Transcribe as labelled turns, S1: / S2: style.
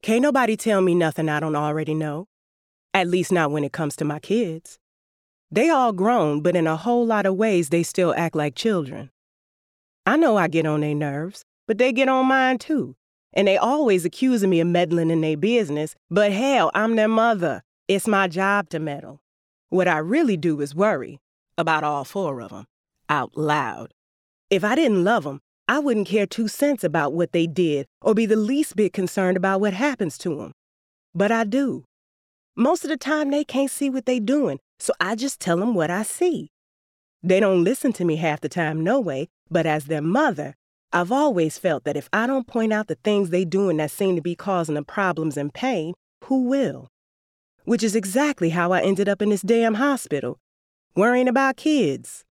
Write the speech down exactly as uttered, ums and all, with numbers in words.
S1: Can't nobody tell me nothing I don't already know. At least not when it comes to my kids. They all grown, but in a whole lot of ways they still act like children. I know I get on their nerves, but they get on mine too. And they always accusing me of meddling in their business, but hell, I'm their mother. It's my job to meddle. What I really do is worry about all four of them, out loud. If I didn't love them, I wouldn't care two cents about what they did or be the least bit concerned about what happens to them. But I do. Most of the time, they can't see what they doing, so I just tell them what I see. They don't listen to me half the time, no way, but as their mother, I've always felt that if I don't point out the things they doing that seem to be causing them problems and pain, who will? Which is exactly how I ended up in this damn hospital, worrying about kids.